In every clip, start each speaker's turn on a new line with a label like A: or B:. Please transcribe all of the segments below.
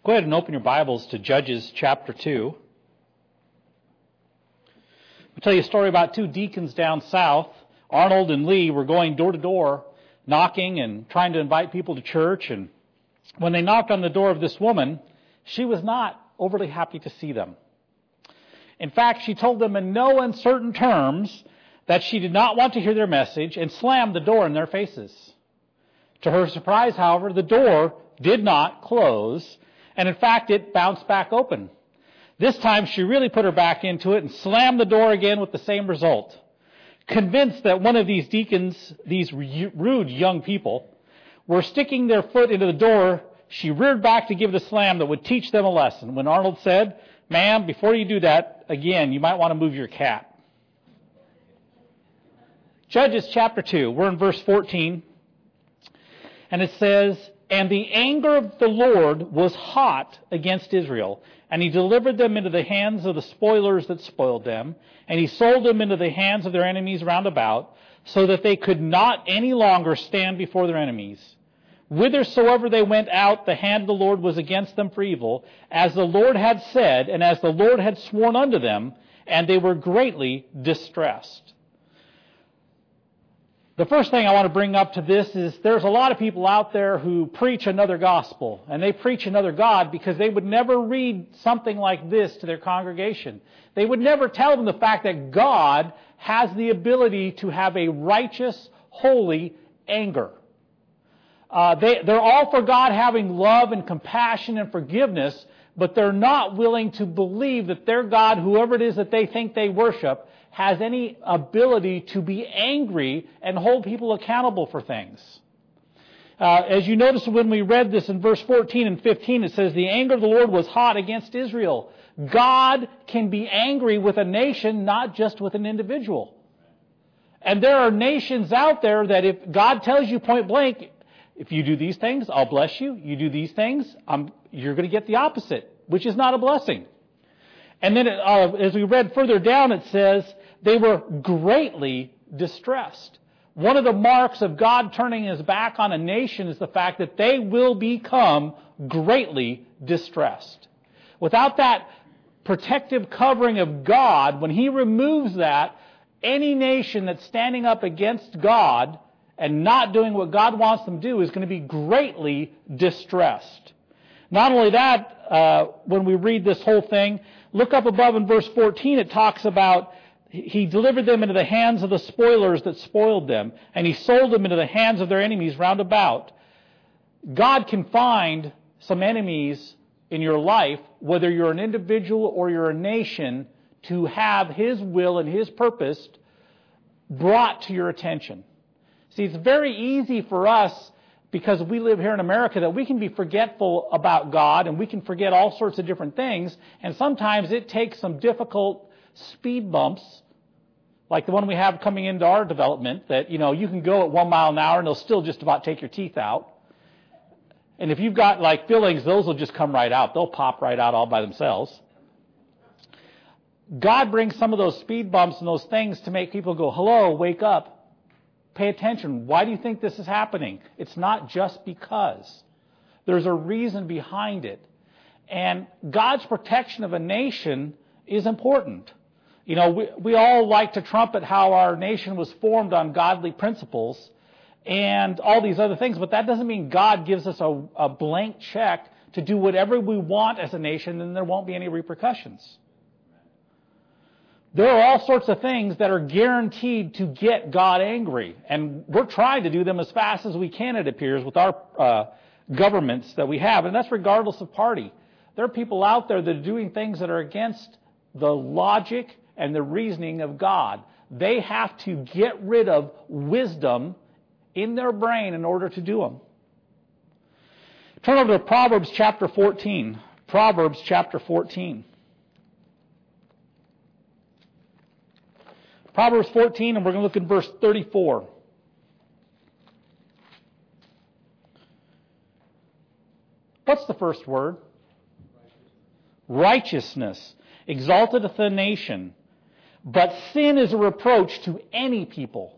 A: Go ahead and open your Bibles to Judges chapter 2. I'll tell you a story about two deacons down south. Arnold and Lee were going door to door, knocking and trying to invite people to church. And when they knocked on the door of this woman, she was not overly happy to see them. In fact, she told them in no uncertain terms that she did not want to hear their message and slammed the door in their faces. To her surprise, however, the door did not close. And in fact, it bounced back open. This time, she really put her back into it and slammed the door again with the same result. Convinced that one of these deacons, these rude young people, were sticking their foot into the door, she reared back to give it a slam that would teach them a lesson. When Arnold said, "Ma'am, before you do that, again, you might want to move your cat." Judges chapter 2, we're in verse 14. And it says, "And the anger of the Lord was hot against Israel, and he delivered them into the hands of the spoilers that spoiled them, and he sold them into the hands of their enemies round about, so that they could not any longer stand before their enemies. Whithersoever they went out, the hand of the Lord was against them for evil, as the Lord had said, and as the Lord had sworn unto them, and they were greatly distressed." The first thing I want to bring up to this is there's a lot of people out there who preach another gospel, and they preach another God because they would never read something like this to their congregation. They would never tell them the fact that God has the ability to have a righteous, holy anger. They're all for God having love and compassion and forgiveness, but they're not willing to believe that their God, whoever it is that they think they worship, has any ability to be angry and hold people accountable for things. As you notice when we read this in verse 14 and 15, it says, "The anger of the Lord was hot against Israel." God can be angry with a nation, not just with an individual. And there are nations out there that if God tells you point blank, if you do these things, I'll bless you. You do these things, you're going to get the opposite, which is not a blessing. And then as we read further down, it says, they were greatly distressed. One of the marks of God turning his back on a nation is the fact that they will become greatly distressed. Without that protective covering of God, when he removes that, any nation that's standing up against God and not doing what God wants them to do is going to be greatly distressed. Not only that, when we read this whole thing, look up above in verse 14, it talks about he delivered them into the hands of the spoilers that spoiled them, and he sold them into the hands of their enemies round about. God can find some enemies in your life, whether you're an individual or you're a nation, to have his will and his purpose brought to your attention. See, it's very easy for us, because we live here in America, that we can be forgetful about God and we can forget all sorts of different things. And sometimes it takes some difficult speed bumps, like the one we have coming into our development, that, you can go at 1 mile an hour and they'll still just about take your teeth out. And if you've got like fillings, those will just come right out. They'll pop right out all by themselves. God brings some of those speed bumps and those things to make people go, hello, wake up. Pay attention. Why do you think this is happening? It's not just because. There's a reason behind it. And God's protection of a nation is important. We all like to trumpet how our nation was formed on godly principles and all these other things, but that doesn't mean God gives us a blank check to do whatever we want as a nation, and there won't be any repercussions. There are all sorts of things that are guaranteed to get God angry, and we're trying to do them as fast as we can, it appears, with our governments that we have, and that's regardless of party. There are people out there that are doing things that are against the logic and the reasoning of God. They have to get rid of wisdom in their brain in order to do them. Turn over to Proverbs chapter 14. Proverbs chapter 14. Proverbs 14, and we're going to look at verse 34. What's the first word? Righteousness exalteth a nation, but sin is a reproach to any people.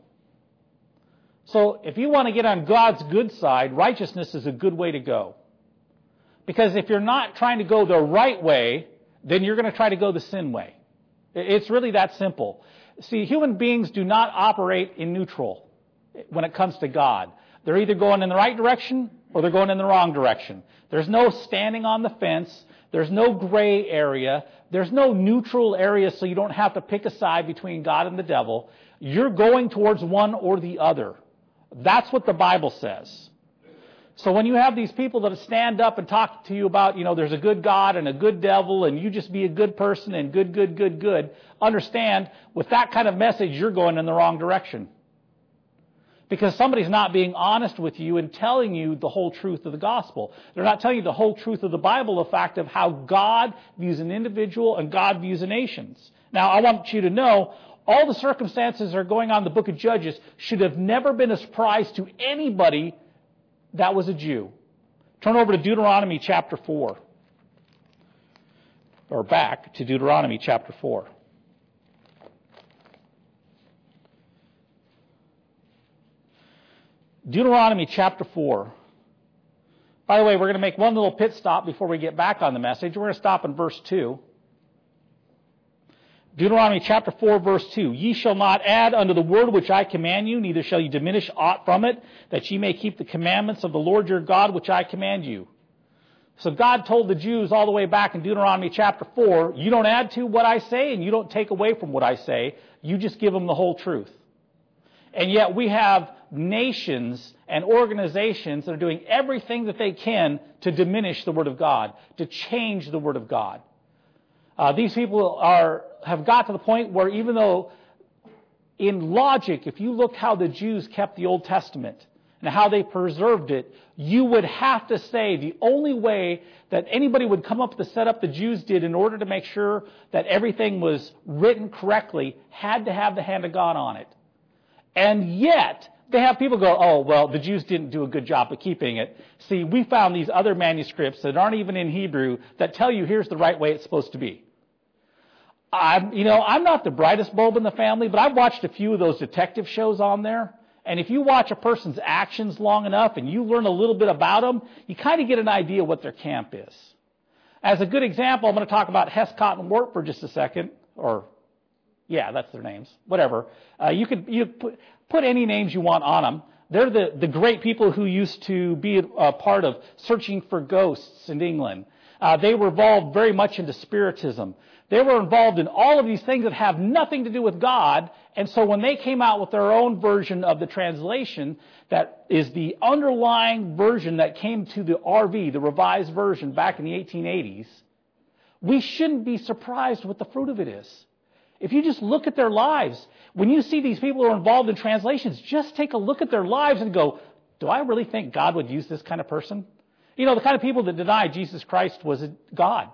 A: So if you want to get on God's good side, righteousness is a good way to go. Because if you're not trying to go the right way, then you're going to try to go the sin way. It's really that simple. See, human beings do not operate in neutral when it comes to God. They're either going in the right direction or they're going in the wrong direction. There's no standing on the fence. There's no gray area. There's no neutral area, so you don't have to pick a side between God and the devil. You're going towards one or the other. That's what the Bible says. So when you have these people that stand up and talk to you about, there's a good God and a good devil and you just be a good person and good, understand, with that kind of message, you're going in the wrong direction. Because somebody's not being honest with you and telling you the whole truth of the gospel. They're not telling you the whole truth of the Bible, the fact of how God views an individual and God views the nations. Now, I want you to know, all the circumstances that are going on in the book of Judges should have never been a surprise to anybody that was a Jew. Turn over to Deuteronomy chapter 4. Or back to Deuteronomy chapter 4. Deuteronomy chapter 4. By the way, we're going to make one little pit stop before we get back on the message. We're going to stop in verse 2. Deuteronomy chapter 4, verse 2. Ye shall not add unto the word which I command you, neither shall ye diminish aught from it, that ye may keep the commandments of the Lord your God which I command you. So God told the Jews all the way back in Deuteronomy chapter 4, you don't add to what I say and you don't take away from what I say. You just give them the whole truth. And yet we have nations and organizations that are doing everything that they can to diminish the Word of God, to change the Word of God. These people have got to the point where even though in logic, if you look how the Jews kept the Old Testament and how they preserved it, you would have to say the only way that anybody would come up with the setup the Jews did in order to make sure that everything was written correctly had to have the hand of God on it. And yet, they have people go, oh, well, the Jews didn't do a good job of keeping it. See, we found these other manuscripts that aren't even in Hebrew that tell you here's the right way it's supposed to be. I'm not the brightest bulb in the family, but I've watched a few of those detective shows on there. And if you watch a person's actions long enough and you learn a little bit about them, you kind of get an idea what their camp is. As a good example, I'm going to talk about Hescott and Wart for just a second. Yeah, that's their names. Whatever. You put any names you want on them. They're the great people who used to be a part of searching for ghosts in England. They were involved very much into Spiritism. They were involved in all of these things that have nothing to do with God. And so when they came out with their own version of the translation, that is the underlying version that came to the RV, the Revised Version, back in the 1880s, we shouldn't be surprised what the fruit of it is. If you just look at their lives, when you see these people who are involved in translations, just take a look at their lives and go, do I really think God would use this kind of person? The kind of people that denied Jesus Christ was God.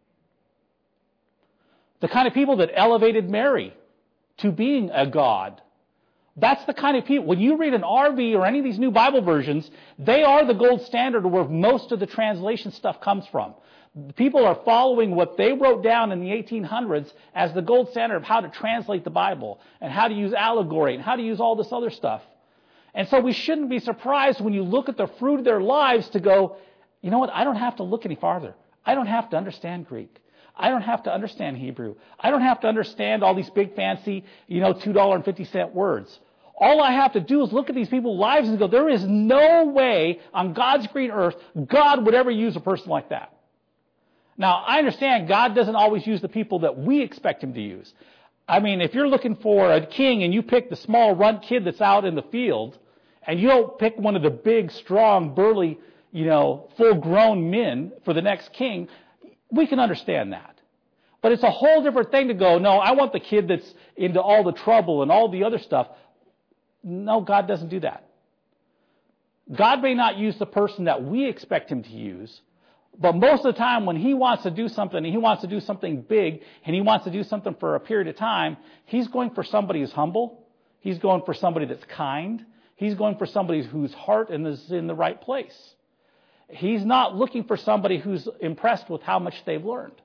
A: The kind of people that elevated Mary to being a god. That's the kind of people. When you read an RV or any of these new Bible versions, they are the gold standard where most of the translation stuff comes from. People are following what they wrote down in the 1800s as the gold standard of how to translate the Bible and how to use allegory and how to use all this other stuff. And so we shouldn't be surprised when you look at the fruit of their lives to go, you know what, I don't have to look any farther. I don't have to understand Greek. I don't have to understand Hebrew. I don't have to understand all these big fancy, $2.50 words. All I have to do is look at these people's lives and go, there is no way on God's green earth God would ever use a person like that. Now, I understand God doesn't always use the people that we expect Him to use. I mean, if you're looking for a king and you pick the small runt kid that's out in the field, and you don't pick one of the big, strong, burly, full-grown men for the next king, we can understand that. But it's a whole different thing to go, no, I want the kid that's into all the trouble and all the other stuff. No, God doesn't do that. God may not use the person that we expect Him to use, but most of the time when He wants to do something, and He wants to do something big, and He wants to do something for a period of time, He's going for somebody who's humble. He's going for somebody that's kind. He's going for somebody whose heart is in the right place. He's not looking for somebody who's impressed with how much they've learned.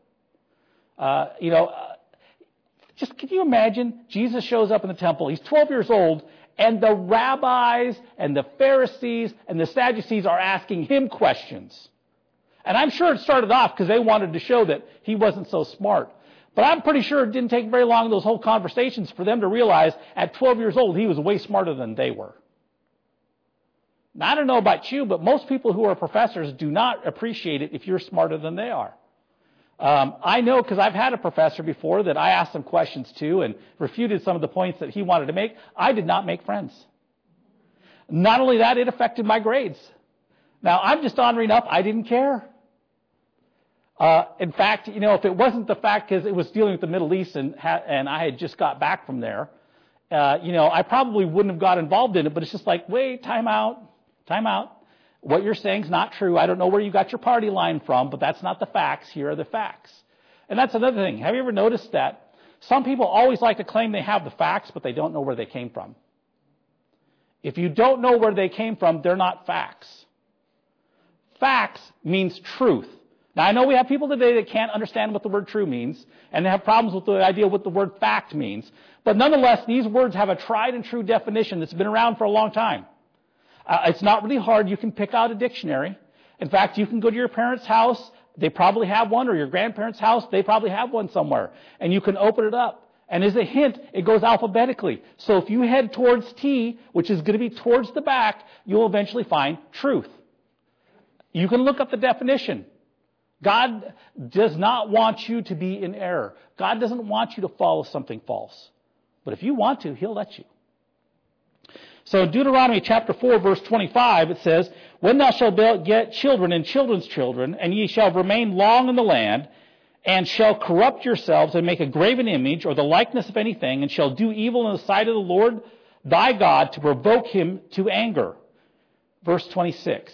A: Just can you imagine? Jesus shows up in the temple. He's 12 years old, and the rabbis and the Pharisees and the Sadducees are asking Him questions. And I'm sure it started off because they wanted to show that he wasn't so smart. But I'm pretty sure it didn't take very long, those whole conversations, for them to realize at 12 years old he was way smarter than they were. Now, I don't know about you, but most people who are professors do not appreciate it if you're smarter than they are. I know because I've had a professor before that I asked him questions to and refuted some of the points that he wanted to make. I did not make friends. Not only that, it affected my grades. Now, I'm just honoring up. I didn't care. In fact, if it wasn't the fact because it was dealing with the Middle East and I had just got back from there, I probably wouldn't have got involved in it. But it's just like, wait, time out. What you're saying is not true. I don't know where you got your party line from, but that's not the facts. Here are the facts. And that's another thing. Have you ever noticed that some people always like to claim they have the facts, but they don't know where they came from? If you don't know where they came from, they're not facts. Facts means truth. Now, I know we have people today that can't understand what the word true means, and they have problems with the idea of what the word fact means. But nonetheless, these words have a tried and true definition that's been around for a long time. It's not really hard. You can pick out a dictionary. In fact, you can go to your parents' house. They probably have one, or your grandparents' house. They probably have one somewhere. And you can open it up. And as a hint, it goes alphabetically. So if you head towards T, which is going to be towards the back, you'll eventually find truth. You can look up the definition. God does not want you to be in error. God doesn't want you to follow something false. But if you want to, He'll let you. So in Deuteronomy chapter 4, verse 25, it says, When thou shalt beget children and children's children, and ye shall remain long in the land, and shall corrupt yourselves, and make a graven image, or the likeness of anything, and shall do evil in the sight of the Lord thy God, to provoke him to anger. Verse 26.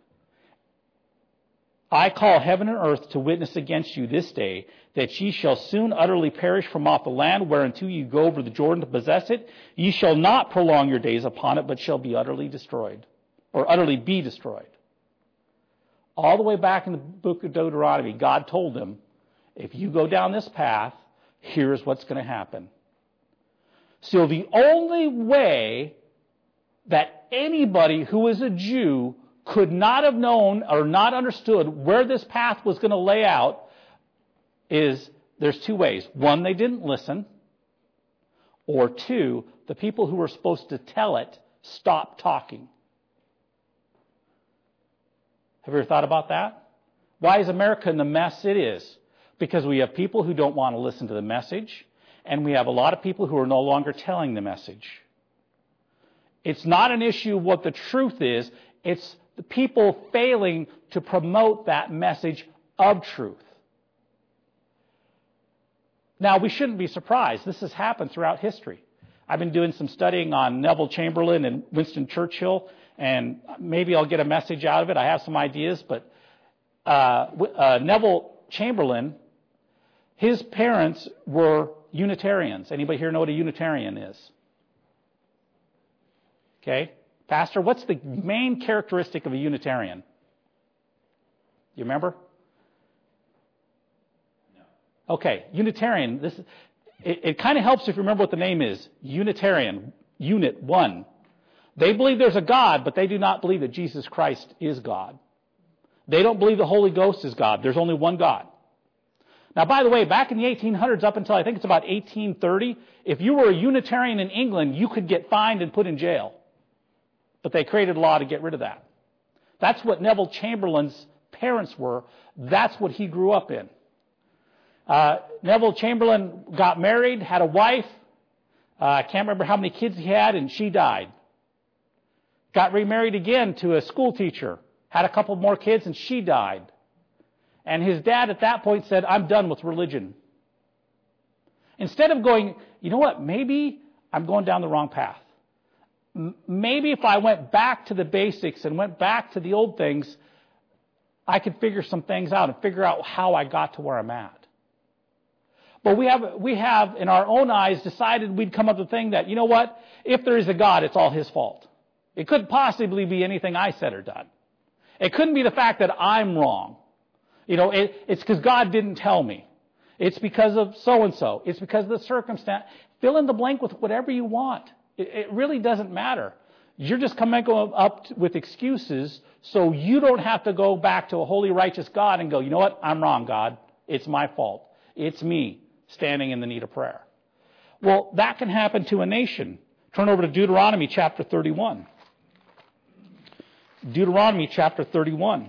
A: I call heaven and earth to witness against you this day, that ye shall soon utterly perish from off the land whereunto ye go over the Jordan to possess it. Ye shall not prolong your days upon it, but shall be utterly destroyed, or utterly be destroyed. All the way back in the book of Deuteronomy, God told them, if you go down this path, here's what's going to happen. So the only way that anybody who is a Jew could not have known or not understood where this path was going to lay out is there's two ways. One, they didn't listen. Or two, the people who were supposed to tell it stopped talking. Have you ever thought about that? Why is America in the mess it is? Because we have people who don't want to listen to the message, and we have a lot of people who are no longer telling the message. It's not an issue of what the truth is. It's the people failing to promote that message of truth. Now, we shouldn't be surprised. This has happened throughout history. I've been doing some studying on Neville Chamberlain and Winston Churchill, and maybe I'll get a message out of it. I have some ideas, but Neville Chamberlain, his parents were Unitarians. Anybody here know what a Unitarian is? Okay. Pastor, what's the main characteristic of a Unitarian? You remember? No. Okay, Unitarian. It kind of helps if you remember what the name is. Unitarian, unit, one. They believe there's a God, but they do not believe that Jesus Christ is God. They don't believe the Holy Ghost is God. There's only one God. Now, by the way, back in the 1800s up until I think it's about 1830, if you were a Unitarian in England, you could get fined and put in jail. But they created a law to get rid of that. That's what Neville Chamberlain's parents were. That's what he grew up in. Neville Chamberlain got married, had a wife. I can't remember how many kids he had, and she died. Got remarried again to a school teacher. Had a couple more kids, and she died. And his dad at that point said, I'm done with religion. Instead of going, you know what, maybe I'm going down the wrong path. Maybe if I went back to the basics and went back to the old things, I could figure some things out and figure out how I got to where I'm at. But we have in our own eyes decided we'd come up with the thing that, you know what, if there is a God, it's all His fault. It couldn't possibly be anything I said or done. It couldn't be the fact that I'm wrong. You know, it's because God didn't tell me. It's because of so-and-so. It's because of the circumstance. Fill in the blank with whatever you want. It really doesn't matter. You're just coming up with excuses so you don't have to go back to a holy, righteous God and go, you know what? I'm wrong, God. It's my fault. It's me standing in the need of prayer. Well, that can happen to a nation. Turn over to Deuteronomy chapter 31. Deuteronomy chapter 31.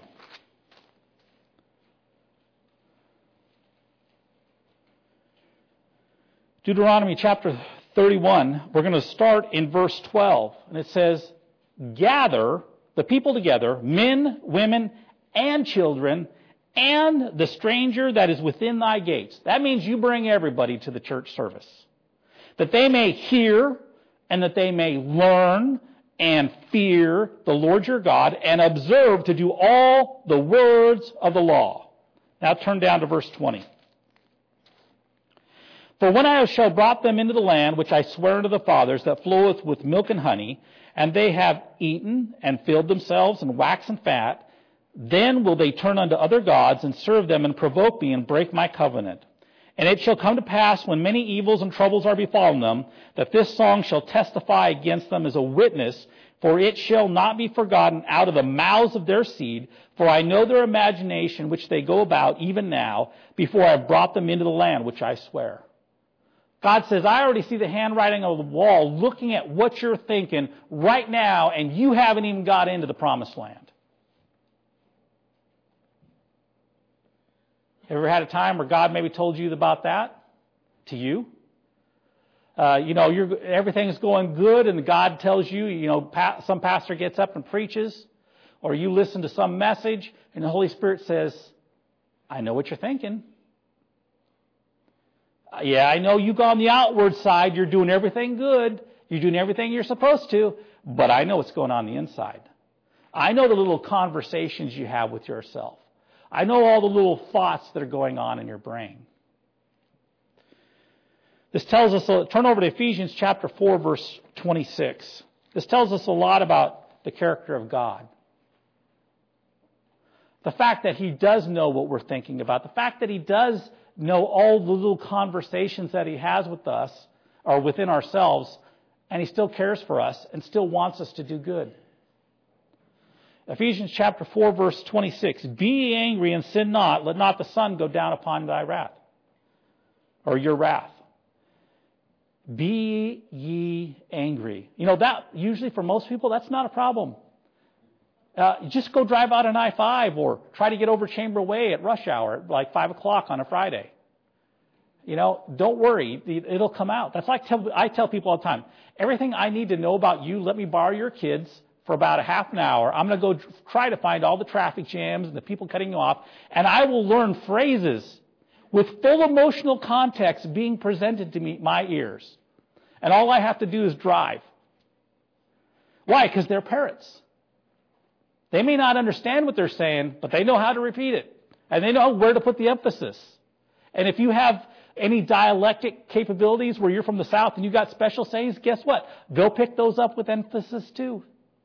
A: Deuteronomy chapter 31, we're going to start in verse 12. And it says, gather the people together, men, women, and children, and the stranger that is within thy gates. That means you bring everybody to the church service. That they may hear and that they may learn and fear the Lord your God and observe to do all the words of the law. Now turn down to verse 20. For when I shall brought them into the land which I swear unto the fathers, that floweth with milk and honey, and they have eaten and filled themselves and waxen fat, then will they turn unto other gods and serve them and provoke me and break my covenant. And it shall come to pass, when many evils and troubles are befallen them, that this song shall testify against them as a witness, for it shall not be forgotten out of the mouths of their seed, for I know their imagination which they go about even now, before I have brought them into the land which I swear. God says, I already see the handwriting on the wall looking at what you're thinking right now, and you haven't even got into the promised land. Ever had a time where God maybe told you about that to you? Everything's going good, and God tells you, some pastor gets up and preaches, or you listen to some message, and the Holy Spirit says, I know what you're thinking. Yeah, I know you go on the outward side, you're doing everything good, you're doing everything you're supposed to, but I know what's going on the inside. I know the little conversations you have with yourself. I know all the little thoughts that are going on in your brain. This tells us, turn over to Ephesians chapter 4, verse 26. This tells us a lot about the character of God. The fact that He does know what we're thinking about, the fact that He does know all the little conversations that He has with us or within ourselves, and He still cares for us and still wants us to do good. Ephesians chapter 4, verse 26. Be ye angry and sin not. Let not the sun go down upon thy wrath, or your wrath. Be ye angry. That usually for most people, that's not a problem. Just go drive out an I-5 or try to get over Chamber Way at rush hour at like 5 o'clock on a Friday. Don't worry. It'll come out. That's like I tell people all the time. Everything I need to know about you, let me borrow your kids for about a half an hour. I'm going to go try to find all the traffic jams and the people cutting you off, and I will learn phrases with full emotional context being presented to me, my ears. And all I have to do is drive. Why? Because they're parrots. They may not understand what they're saying, but they know how to repeat it. And they know where to put the emphasis. And if you have any dialectic capabilities where you're from the South and you got special sayings, guess what? They'll pick those up with emphasis too.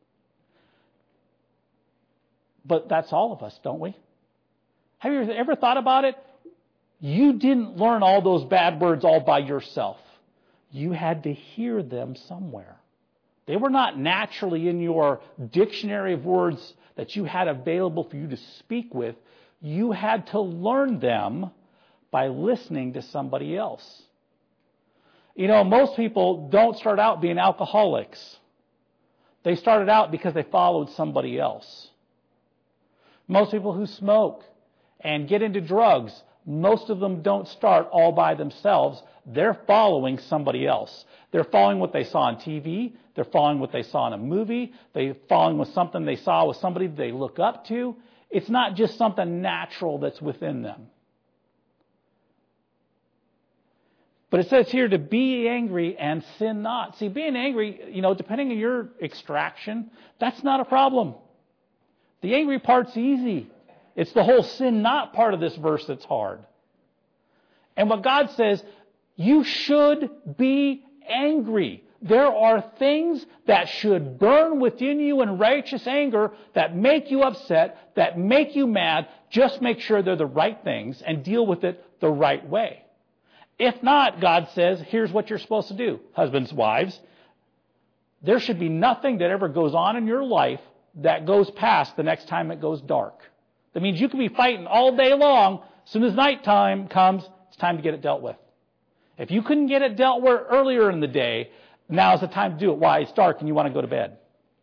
A: But that's all of us, don't we? Have you ever thought about it? You didn't learn all those bad words all by yourself. You had to hear them somewhere. They were not naturally in your dictionary of words that you had available for you to speak with. You had to learn them by listening to somebody else. Most people don't start out being alcoholics. They started out because they followed somebody else. Most people who smoke and get into drugs, most of them don't start all by themselves. They're following somebody else. They're following what they saw on TV. They're following what they saw in a movie. They're following with something they saw with somebody they look up to. It's not just something natural that's within them. But it says here to be angry and sin not. See, being angry, depending on your extraction, that's not a problem. The angry part's easy. It's the whole sin not part of this verse that's hard. And what God says, you should be angry. There are things that should burn within you in righteous anger that make you upset, that make you mad. Just make sure they're the right things and deal with it the right way. If not, God says, here's what you're supposed to do. Husbands, wives, There should be nothing that ever goes on in your life that goes past the next time it goes dark. That means you can be fighting all day long. As soon as nighttime comes, it's time to get it dealt with. If you couldn't get it dealt with earlier in the day, now's the time to do it. Why? It's dark and you want to go to bed.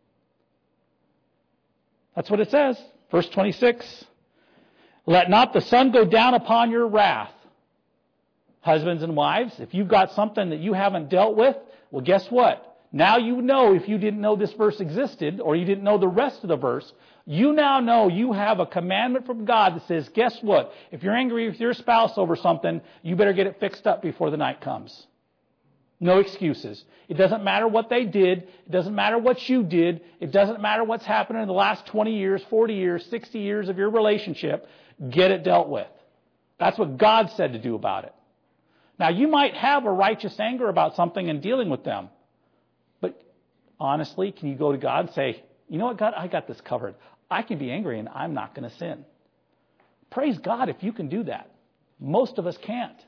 A: That's what it says. Verse 26. Let not the sun go down upon your wrath. Husbands and wives, if you've got something that you haven't dealt with, well, guess what? Now you know, if you didn't know this verse existed, or you didn't know the rest of the verse, you now know you have a commandment from God that says, guess what? If you're angry with your spouse over something, you better get it fixed up before the night comes. No excuses. It doesn't matter what they did. It doesn't matter what you did. It doesn't matter what's happened in the last 20 years, 40 years, 60 years of your relationship. Get it dealt with. That's what God said to do about it. Now, you might have a righteous anger about something and dealing with them. But honestly, can you go to God and say, you know what, God, I got this covered. I can be angry and I'm not going to sin. Praise God if you can do that. Most of us can't.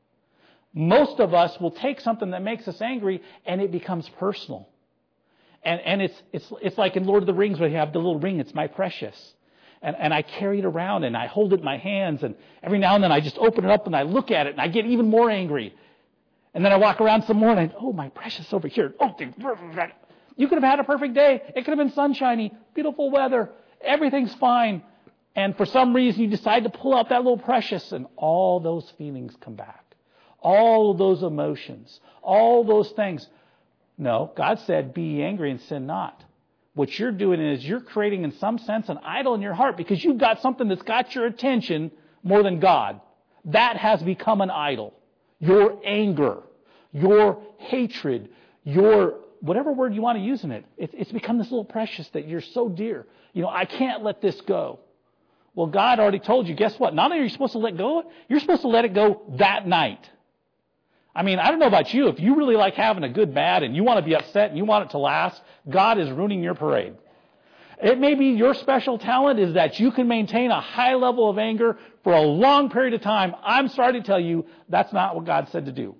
A: Most of us will take something that makes us angry and it becomes personal. And it's like in Lord of the Rings where you have the little ring, it's my precious. And I carry it around and I hold it in my hands, and every now and then I just open it up and I look at it and I get even more angry. And then I walk around some more and oh, my precious over here. Oh, you could have had a perfect day. It could have been sunshiny, beautiful weather. Everything's fine. And for some reason you decide to pull out that little precious and all those feelings come back. All of those emotions, all those things. No, God said, be angry and sin not. What you're doing is you're creating, in some sense, an idol in your heart because you've got something that's got your attention more than God. That has become an idol. Your anger, your hatred, your whatever word you want to use in it. It's become this little precious that you're so dear. You know, I can't let this go. Well, God already told you, guess what? Not only are you supposed to let go, you're supposed to let it go that night. I mean, I don't know about you. If you really like having a good bad and you want to be upset and you want it to last, God is ruining your parade. It may be your special talent is that you can maintain a high level of anger for a long period of time. I'm sorry to tell you, that's not what God said to do.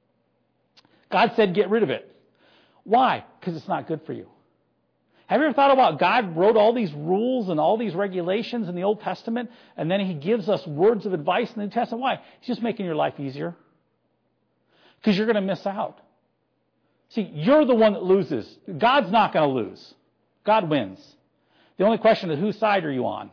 A: God said get rid of it. Why? Because it's not good for you. Have you ever thought about God wrote all these rules and all these regulations in the Old Testament, and then He gives us words of advice in the New Testament? Why? He's just making your life easier. Because you're going to miss out. See, you're the one that loses. God's not going to lose. God wins. The only question is, whose side are you on?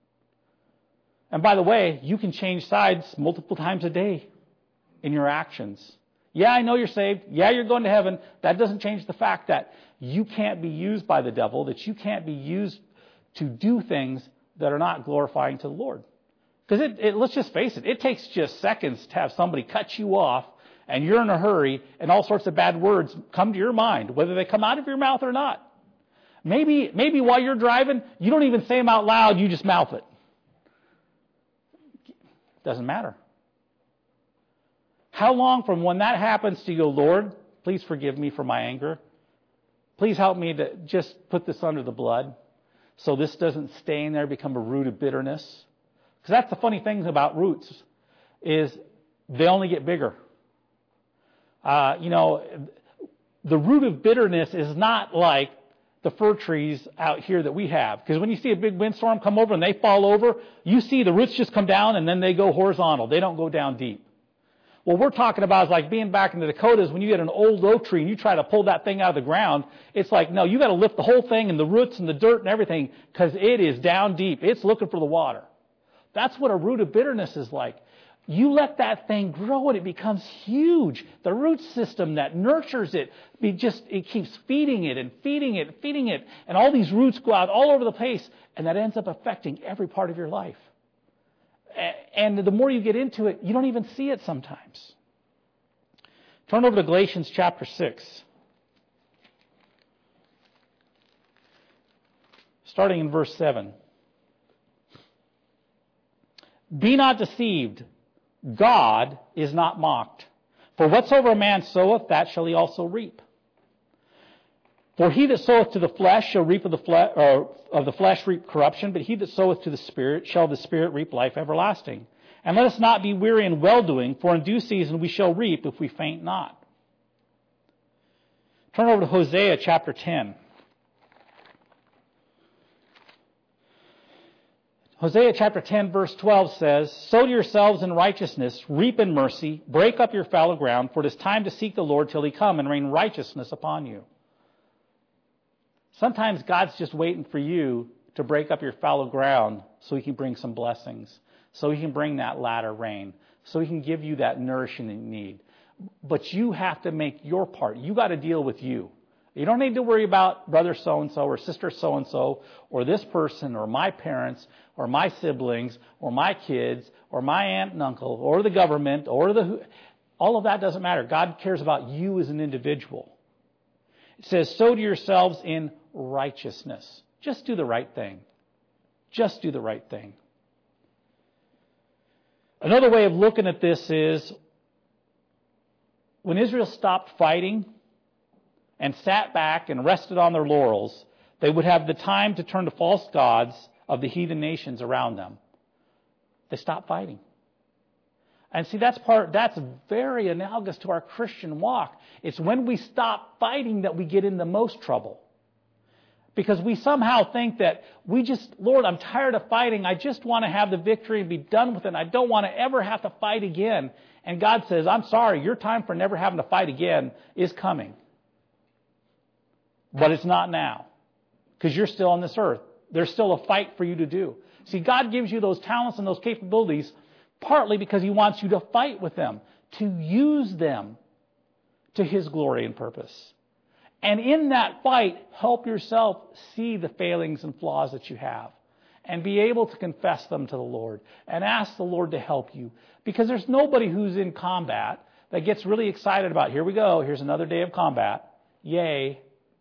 A: And by the way, you can change sides multiple times a day in your actions. Yeah, I know you're saved. Yeah, you're going to heaven. That doesn't change the fact that you can't be used by the devil, that you can't be used to do things that are not glorifying to the Lord. Because let's just face it, it takes just seconds to have somebody cut you off and you're in a hurry, and all sorts of bad words come to your mind, whether they come out of your mouth or not. Maybe while you're driving, you don't even say them out loud, you just mouth it. Doesn't matter. How long from when that happens do you go, Lord, please forgive me for my anger. Please help me to just put this under the blood so this doesn't stay in there, become a root of bitterness. Because that's the funny thing about roots, is they only get bigger. The root of bitterness is not like the fir trees out here that we have. Because when you see a big windstorm come over and they fall over, you see the roots just come down and then they go horizontal. They don't go down deep. What we're talking about is like being back in the Dakotas when you get an old oak tree and you try to pull that thing out of the ground. It's like, no, you got to lift the whole thing and the roots and the dirt and everything because it is down deep. It's looking for the water. That's what a root of bitterness is like. You let that thing grow and it becomes huge. The root system that nurtures it, it keeps feeding it and feeding it and feeding it. And all these roots go out all over the place, and that ends up affecting every part of your life. And the more you get into it, you don't even see it sometimes. Turn over to Galatians chapter 6. Starting in verse 7. Be not deceived. God is not mocked. For whatsoever a man soweth, that shall he also reap. For he that soweth to the flesh shall reap of the flesh reap corruption, but he that soweth to the Spirit shall the Spirit reap life everlasting. And let us not be weary in well-doing, for in due season we shall reap if we faint not. Turn over to Hosea chapter 10. Hosea chapter 10 verse 12 says, "Sow yourselves in righteousness, reap in mercy, break up your fallow ground, for it is time to seek the Lord till he come and rain righteousness upon you." Sometimes God's just waiting for you to break up your fallow ground so he can bring some blessings, so he can bring that latter rain, so he can give you that nourishing that you need. But you have to make your part. You got to deal with you. You don't need to worry about brother so-and-so or sister so-and-so or this person or my parents or my siblings or my kids or my aunt and uncle or the government or all of that doesn't matter. God cares about you as an individual. It says, "Sow to yourselves in righteousness." Just do the right thing. Just do the right thing. Another way of looking at this is when Israel stopped fighting and sat back and rested on their laurels, they would have the time to turn to false gods of the heathen nations around them. They stopped fighting. And see, that's very analogous to our Christian walk. It's when we stop fighting that we get in the most trouble. Because we somehow think that Lord, I'm tired of fighting. I just want to have the victory and be done with it. I don't want to ever have to fight again. And God says, I'm sorry, your time for never having to fight again is coming. But it's not now. Because you're still on this earth. There's still a fight for you to do. See, God gives you those talents and those capabilities partly because he wants you to fight with them, to use them to his glory and purpose. And in that fight, help yourself see the failings and flaws that you have and be able to confess them to the Lord and ask the Lord to help you. Because there's nobody who's in combat that gets really excited about, here we go, here's another day of combat. Yay.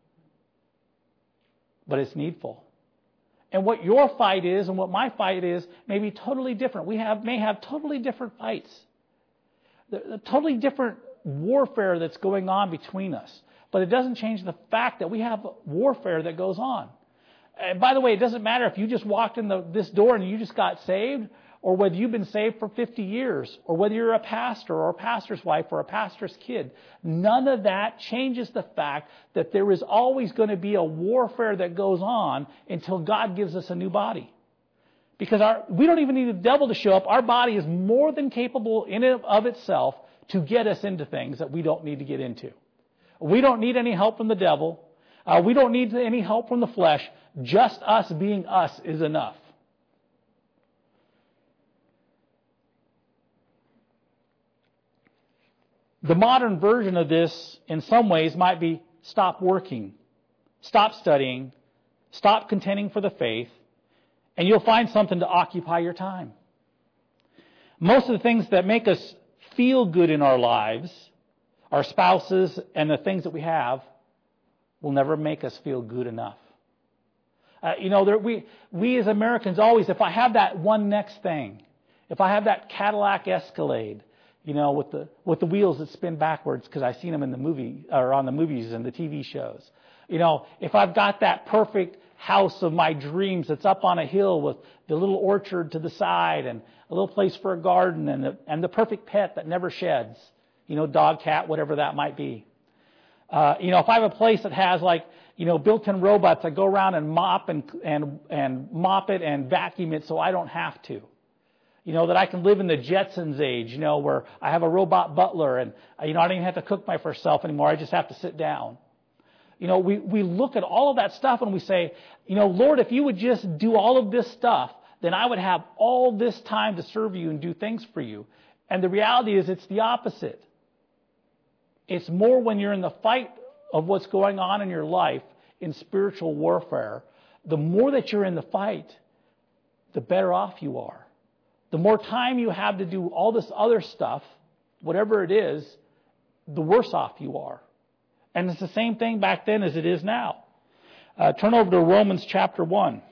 A: But it's needful. And what your fight is and what my fight is may be totally different. We may have totally different fights. The totally different warfare that's going on between us. But it doesn't change the fact that we have warfare that goes on. And by the way, it doesn't matter if you just walked in this door and you just got saved, or whether you've been saved for 50 years, or whether you're a pastor or a pastor's wife or a pastor's kid. None of that changes the fact that there is always going to be a warfare that goes on until God gives us a new body. Because we don't even need the devil to show up. Our body is more than capable in and of itself to get us into things that we don't need to get into. We don't need any help from the devil. We don't need any help from the flesh. Just us being us is enough. The modern version of this, in some ways, might be stop working, stop studying, stop contending for the faith, and you'll find something to occupy your time. Most of the things that make us feel good in our lives, our spouses and the things that we have, will never make us feel good enough. We as Americans always, if I have that one next thing, if I have that Cadillac Escalade, with the wheels that spin backwards because I've seen them in the movie or on the movies and the TV shows. If I've got that perfect house of my dreams that's up on a hill with the little orchard to the side and a little place for a garden and the perfect pet that never sheds, dog, cat, whatever that might be. If I have a place that has built-in robots that go around and mop and mop it and vacuum it so I don't have to. That I can live in the Jetsons age, where I have a robot butler and, I don't even have to cook my myself anymore. I just have to sit down. We look at all of that stuff and we say, Lord, if you would just do all of this stuff, then I would have all this time to serve you and do things for you. And the reality is it's the opposite. It's more when you're in the fight of what's going on in your life in spiritual warfare. The more that you're in the fight, the better off you are. The more time you have to do all this other stuff, whatever it is, the worse off you are. And it's the same thing back then as it is now. Turn over to Romans chapter 1.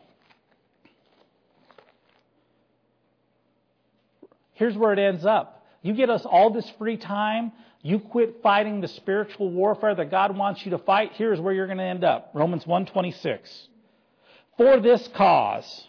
A: Here's where it ends up. You get us all this free time. You quit fighting the spiritual warfare that God wants you to fight. Here's where you're going to end up. Romans 1:26. For this cause...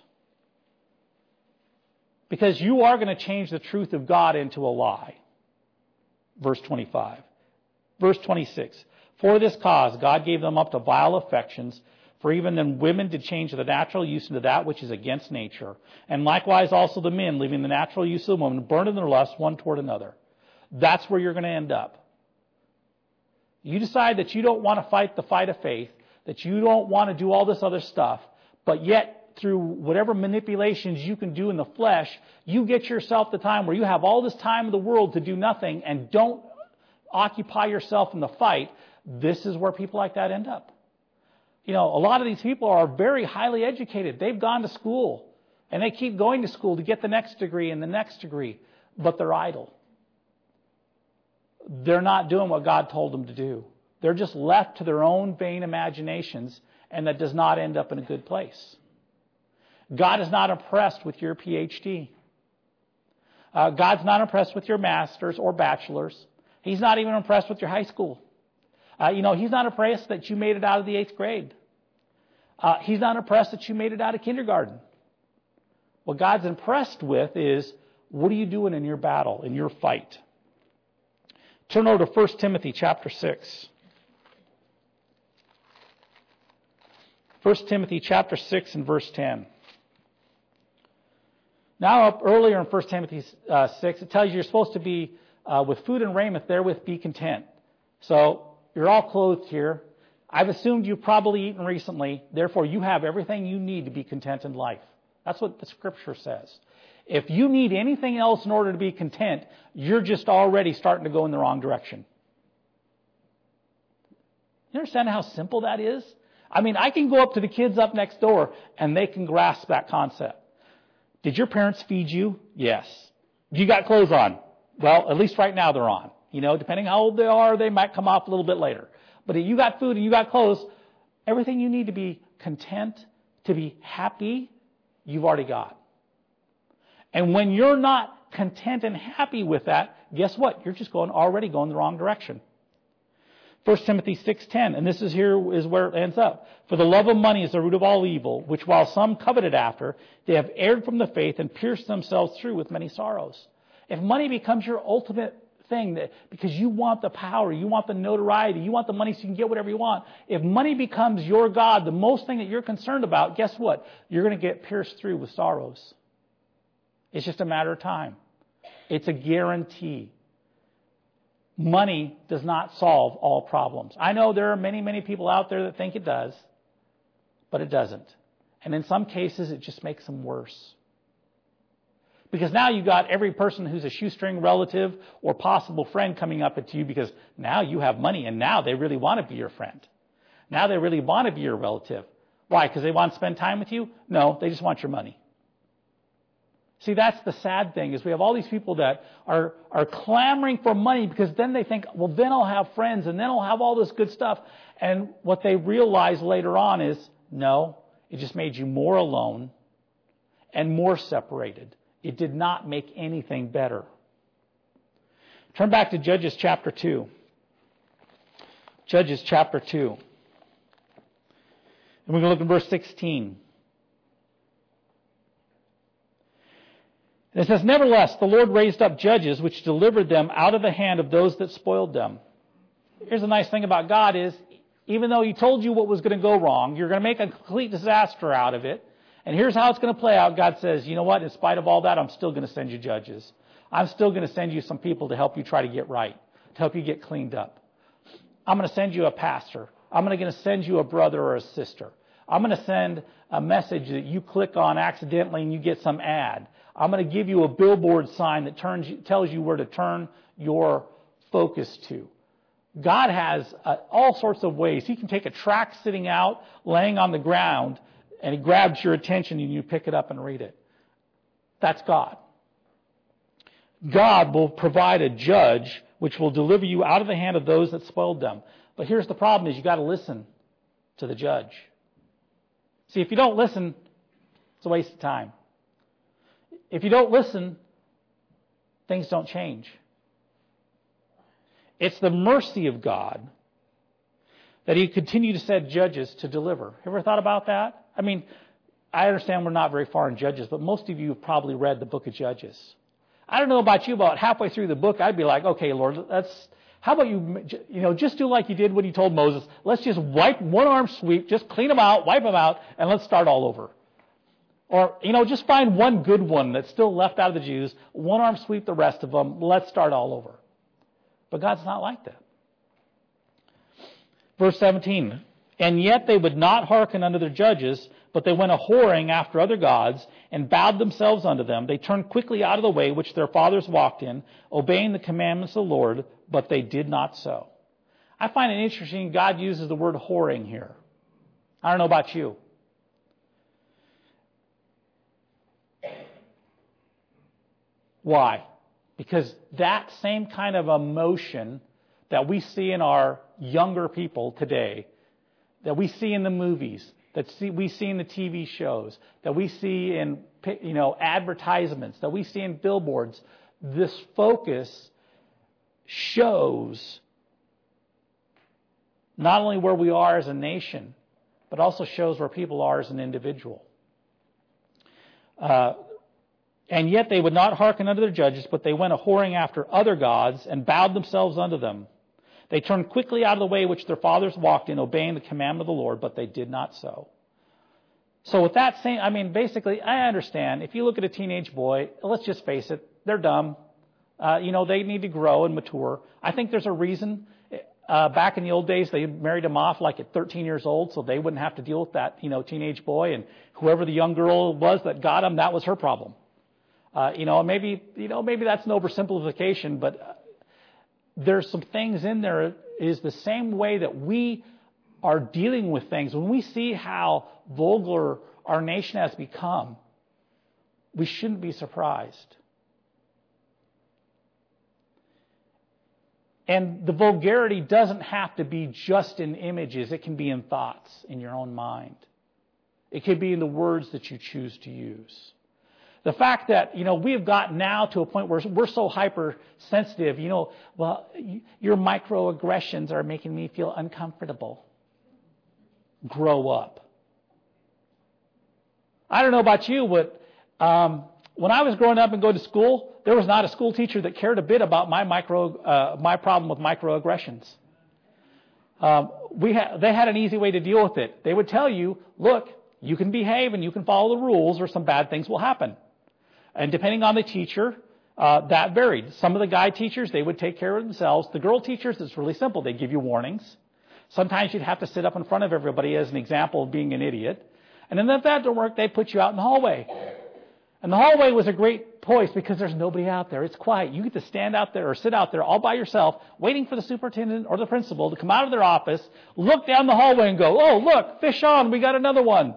A: Because you are going to change the truth of God into a lie. Verse 25. Verse 26. For this cause, God gave them up to vile affections, for even then women did change the natural use into that which is against nature. And likewise also the men, leaving the natural use of the woman, burned in their lust one toward another. That's where you're going to end up. You decide that you don't want to fight the fight of faith, that you don't want to do all this other stuff, but yet through whatever manipulations you can do in the flesh, you get yourself the time where you have all this time in the world to do nothing and don't occupy yourself in the fight. This is where people like that end up. You know, a lot of these people are very highly educated. They've gone to school, and they keep going to school to get the next degree and the next degree, but they're idle. They're not doing what God told them to do. They're just left to their own vain imaginations, and that does not end up in a good place. God is not impressed with your PhD. God's not impressed with your master's or bachelor's. He's not even impressed with your high school. He's not impressed that you made it out of the 8th grade. He's not impressed that you made it out of kindergarten. What God's impressed with is, what are you doing in your battle, in your fight? Turn over to 1 Timothy chapter 6. 1 Timothy chapter 6 and verse 10. Now up earlier in 1 Timothy 6, it tells you you're supposed to be with food and raiment, therewith be content. So you're all clothed here. I've assumed you've probably eaten recently. Therefore, you have everything you need to be content in life. That's what the Scripture says. If you need anything else in order to be content, you're just already starting to go in the wrong direction. You understand how simple that is? I mean, I can go up to the kids up next door, and they can grasp that concept. Did your parents feed you? Yes. You got clothes on? Well, at least right now they're on. Depending how old they are, they might come off a little bit later. But if you got food and you got clothes, everything you need to be content, to be happy, you've already got. And when you're not content and happy with that, guess what? You're just already going the wrong direction. 1 Timothy 6:10, and this is where it ends up. For the love of money is the root of all evil, which while some coveted after, they have erred from the faith and pierced themselves through with many sorrows. If money becomes your ultimate thing, because you want the power, you want the notoriety, you want the money so you can get whatever you want, if money becomes your God, the most thing that you're concerned about, guess what? You're going to get pierced through with sorrows. It's just a matter of time. It's a guarantee. Money does not solve all problems. I know there are many, many people out there that think it does, but it doesn't. And in some cases, it just makes them worse. Because now you've got every person who's a shoestring relative or possible friend coming up to you because now you have money and now they really want to be your friend. Now they really want to be your relative. Why? Because they want to spend time with you? No, they just want your money. See, that's the sad thing, is we have all these people that are clamoring for money because then they think, well, then I'll have friends and then I'll have all this good stuff. And what they realize later on is, no, it just made you more alone and more separated. It did not make anything better. Turn back to Judges chapter 2. Judges chapter 2. And we're going to look at verse 16. It says, nevertheless, the Lord raised up judges which delivered them out of the hand of those that spoiled them. Here's the nice thing about God is, even though He told you what was going to go wrong, you're going to make a complete disaster out of it. And here's how it's going to play out. God says, you know what? In spite of all that, I'm still going to send you judges. I'm still going to send you some people to help you try to get right, to help you get cleaned up. I'm going to send you a pastor. I'm going to send you a brother or a sister. I'm going to send a message that you click on accidentally and you get some ad. I'm going to give you a billboard sign that tells you where to turn your focus to. God has all sorts of ways. He can take a tract sitting out, laying on the ground, and He grabs your attention and you pick it up and read it. That's God. God will provide a judge which will deliver you out of the hand of those that spoiled them. But here's the problem, is you've got to listen to the judge. See, if you don't listen, it's a waste of time. If you don't listen, things don't change. It's the mercy of God that He continue to send judges to deliver. Ever thought about that? I mean, I understand we're not very far in Judges, but most of you have probably read the book of Judges. I don't know about you, about halfway through the book, I'd be like, okay, Lord, How about you just do like you did when you told Moses, let's just wipe one arm sweep, just clean them out, wipe them out, and let's start all over. Or, just find one good one that's still left out of the Jews, one arm sweep the rest of them, let's start all over. But God's not like that. Verse 17, and yet they would not hearken unto their judges, but they went a-whoring after other gods, and bowed themselves unto them. They turned quickly out of the way which their fathers walked in, obeying the commandments of the Lord, but they did not so. I find it interesting God uses the word whoring here. I don't know about you. Why? Because that same kind of emotion that we see in our younger people today, that we see in the movies, we see in the TV shows, that we see in advertisements, that we see in billboards, this focus shows not only where we are as a nation, but also shows where people are as an individual. And yet they would not hearken unto their judges, but they went a-whoring after other gods, and bowed themselves unto them. They turned quickly out of the way which their fathers walked in, obeying the commandment of the Lord, but they did not so. So with that saying, basically, I understand. If you look at a teenage boy, let's just face it, they're dumb. They need to grow and mature. I think there's a reason. Back in the old days, they married him off like at 13 years old, so they wouldn't have to deal with that, teenage boy. And whoever the young girl was that got him, that was her problem. Maybe that's an oversimplification, but there's some things in there is the same way that we are dealing with things. When we see how vulgar our nation has become, we shouldn't be surprised. And the vulgarity doesn't have to be just in images. It can be in thoughts, in your own mind. It could be in the words that you choose to use. The fact that, we have gotten now to a point where we're so hypersensitive, your microaggressions are making me feel uncomfortable. Grow up. I don't know about you, but when I was growing up and going to school, there was not a school teacher that cared a bit about my problem with microaggressions. They had an easy way to deal with it. They would tell you, look, you can behave and you can follow the rules, or some bad things will happen. And depending on the teacher, that varied. Some of the guy teachers, they would take care of themselves. The girl teachers, it's really simple. They'd give you warnings. Sometimes you'd have to sit up in front of everybody as an example of being an idiot. And then if that didn't work, they'd put you out in the hallway. And the hallway was a great place because there's nobody out there. It's quiet. You get to stand out there or sit out there all by yourself, waiting for the superintendent or the principal to come out of their office, look down the hallway and go, oh, look, fish on, we got another one.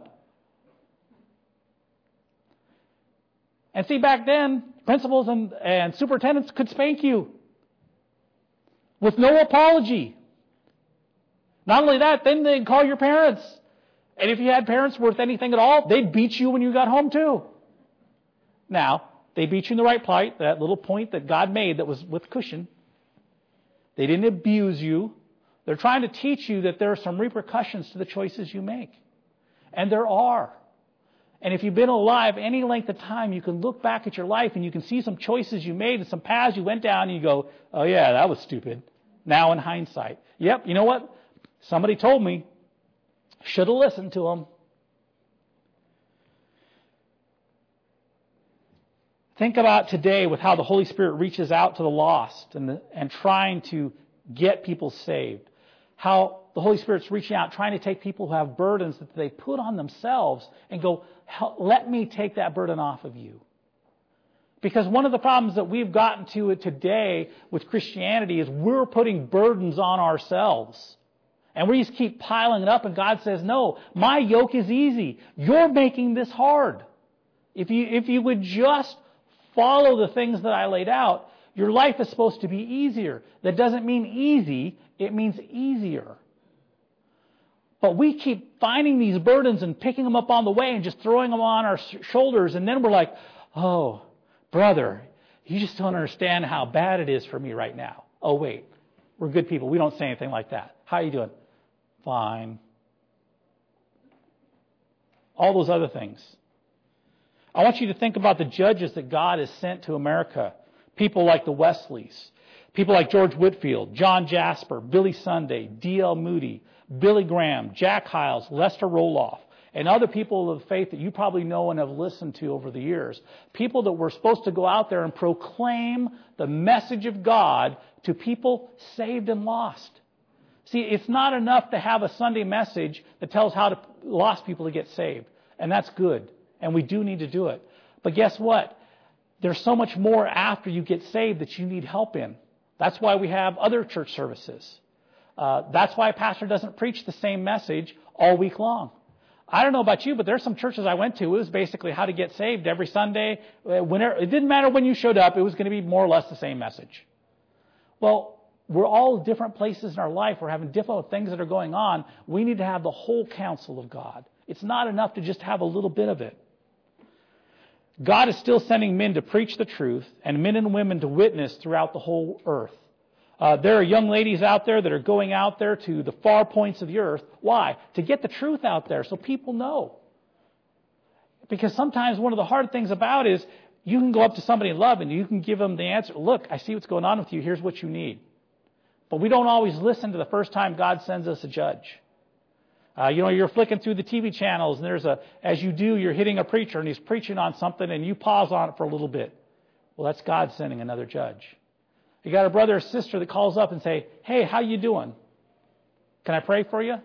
A: And see, back then, principals and superintendents could spank you with no apology. Not only that, then they'd call your parents. And if you had parents worth anything at all, they'd beat you when you got home too. Now, they beat you in the right plight, that little point that God made that was with cushion. They didn't abuse you. They're trying to teach you that there are some repercussions to the choices you make. And there are. And if you've been alive any length of time, you can look back at your life and you can see some choices you made and some paths you went down and you go, oh yeah, that was stupid. Now in hindsight. Yep, you know what? Somebody told me. Should have listened to them. Think about today with how the Holy Spirit reaches out to the lost and trying to get people saved. How the Holy Spirit's reaching out, trying to take people who have burdens that they put on themselves and go, let me take that burden off of you. Because one of the problems that we've gotten to today with Christianity is we're putting burdens on ourselves. And we just keep piling it up, and God says, no, my yoke is easy. You're making this hard. If you would just follow the things that I laid out, your life is supposed to be easier. That doesn't mean easy, it means easier. But we keep finding these burdens and picking them up on the way and just throwing them on our shoulders, and then we're like, oh, brother, you just don't understand how bad it is for me right now. Oh, wait, we're good people. We don't say anything like that. How are you doing? Fine. All those other things. I want you to think about the judges that God has sent to America. People like the Wesleys. People like George Whitefield, John Jasper, Billy Sunday, D.L. Moody, Billy Graham, Jack Hyles, Lester Roloff, and other people of faith that you probably know and have listened to over the years. People that were supposed to go out there and proclaim the message of God to people saved and lost. See, it's not enough to have a Sunday message that tells how to lost people to get saved. And that's good. And we do need to do it. But guess what? There's so much more after you get saved that you need help in. That's why we have other church services. That's why a pastor doesn't preach the same message all week long. I don't know about you, but there's some churches I went to. It was basically how to get saved every Sunday. Whenever, it didn't matter when you showed up. It was going to be more or less the same message. Well, we're all different places in our life. We're having different things that are going on. We need to have the whole counsel of God. It's not enough to just have a little bit of it. God is still sending men to preach the truth and men and women to witness throughout the whole earth. There are young ladies out there that are going out there to the far points of the earth. Why? To get the truth out there so people know. Because sometimes one of the hard things about is you can go up to somebody in love and you can give them the answer. Look, I see what's going on with you. Here's what you need. But we don't always listen to the first time God sends us a judge. You're flicking through the TV channels and as you do, you're hitting a preacher and he's preaching on something and you pause on it for a little bit. Well, that's God sending another judge. You got a brother or sister that calls up and say, hey, how you doing? Can I pray for you?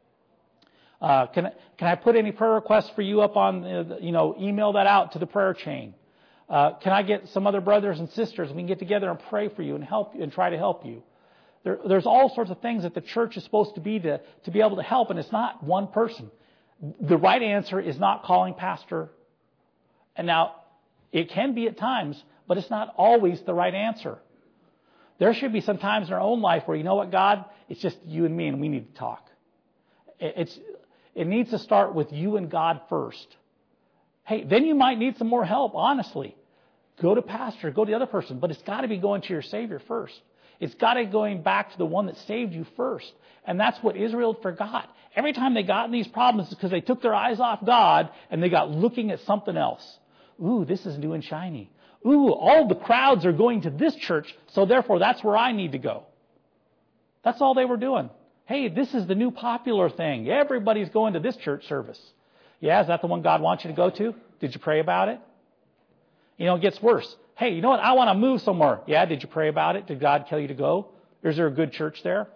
A: Can I put any prayer requests for you up on, email that out to the prayer chain? Can I get some other brothers and sisters? We can get together and pray for you and help you and try to help you. There's all sorts of things that the church is supposed to be to be able to help, and it's not one person. The right answer is not calling pastor. And now, it can be at times, but it's not always the right answer. There should be some times in our own life where, you know what, God, it's just you and me and we need to talk. It needs to start with you and God first. Hey, then you might need some more help, honestly. Go to pastor, go to the other person, but it's got to be going to your Savior first. It's got to be going back to the one that saved you first. And that's what Israel forgot. Every time they got in these problems, it's because they took their eyes off God and they got looking at something else. Ooh, this is new and shiny. Ooh, all the crowds are going to this church, so therefore that's where I need to go. That's all they were doing. Hey, this is the new popular thing. Everybody's going to this church service. Yeah, is that the one God wants you to go to? Did you pray about it? It gets worse. Hey, you know what? I want to move somewhere. Yeah, did you pray about it? Did God tell you to go? Is there a good church there?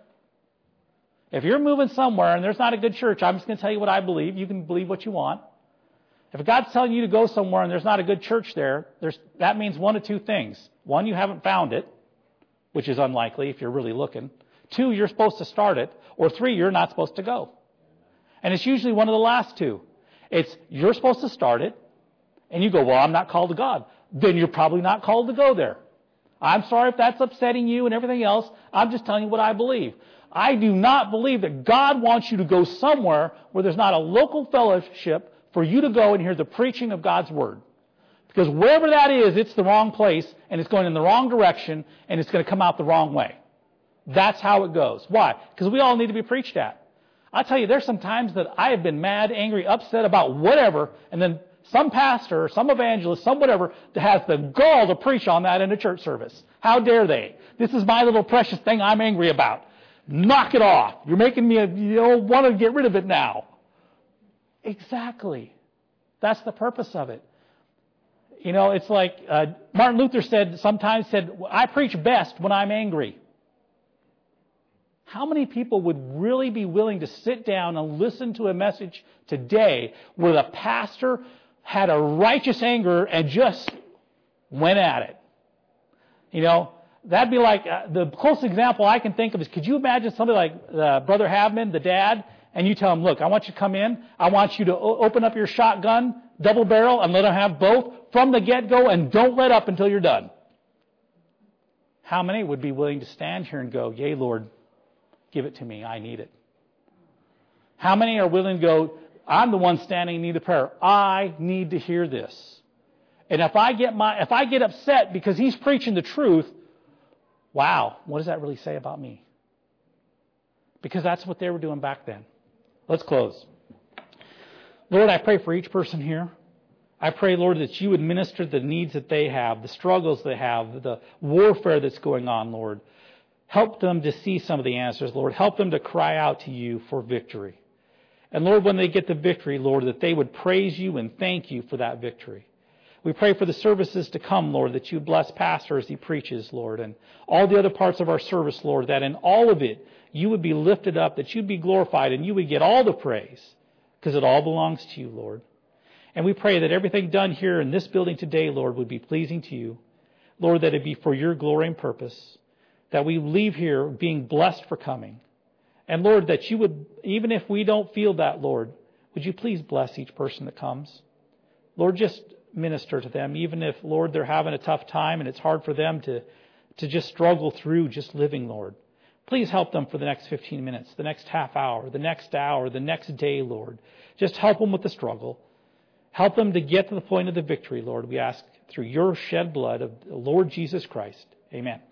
A: If you're moving somewhere and there's not a good church, I'm just going to tell you what I believe. You can believe what you want. If God's telling you to go somewhere and there's not a good church there, that means one of two things. One, you haven't found it, which is unlikely if you're really looking. Two, you're supposed to start it. Or three, you're not supposed to go. And it's usually one of the last two. It's you're supposed to start it, and you go, well, I'm not called to God. Then you're probably not called to go there. I'm sorry if that's upsetting you and everything else. I'm just telling you what I believe. I do not believe that God wants you to go somewhere where there's not a local fellowship for you to go and hear the preaching of God's Word. Because wherever that is, it's the wrong place, and it's going in the wrong direction, and it's going to come out the wrong way. That's how it goes. Why? Because we all need to be preached at. I'll tell you, there's some times that I have been mad, angry, upset about whatever, and then some pastor, some evangelist, some whatever, that has the gall to preach on that in a church service. How dare they? This is my little precious thing I'm angry about. Knock it off. You're making me want to get rid of it now. Exactly. That's the purpose of it. It's like Martin Luther sometimes said, I preach best when I'm angry. How many people would really be willing to sit down and listen to a message today where the pastor had a righteous anger and just went at it? That'd be like, the closest example I can think of is, could you imagine somebody like Brother Havman, the dad, and you tell him, look, I want you to come in, I want you to open up your shotgun, double barrel, and let him have both from the get-go, and don't let up until you're done. How many would be willing to stand here and go, yea, Lord, give it to me, I need it? How many are willing to go, I'm the one standing in need of prayer, I need to hear this? And if I get upset because he's preaching the truth, wow, what does that really say about me? Because that's what they were doing back then. Let's close. Lord, I pray for each person here. I pray, Lord, that you would minister the needs that they have, the struggles they have, the warfare that's going on, Lord. Help them to see some of the answers, Lord. Help them to cry out to you for victory. And Lord, when they get the victory, Lord, that they would praise you and thank you for that victory. We pray for the services to come, Lord, that you bless Pastor as he preaches, Lord, and all the other parts of our service, Lord, that in all of it, you would be lifted up, that you'd be glorified, and you would get all the praise, because it all belongs to you, Lord. And we pray that everything done here in this building today, Lord, would be pleasing to you. Lord, that it be for your glory and purpose, that we leave here being blessed for coming. And Lord, that you would, even if we don't feel that, Lord, would you please bless each person that comes? Lord, just minister to them, even if, Lord, they're having a tough time and it's hard for them to just struggle through just living, Lord. Please help them for the next 15 minutes, the next half hour, the next hour, the next day, Lord. Just help them with the struggle. Help them to get to the point of the victory, Lord. We ask through your shed blood of the Lord Jesus Christ. Amen.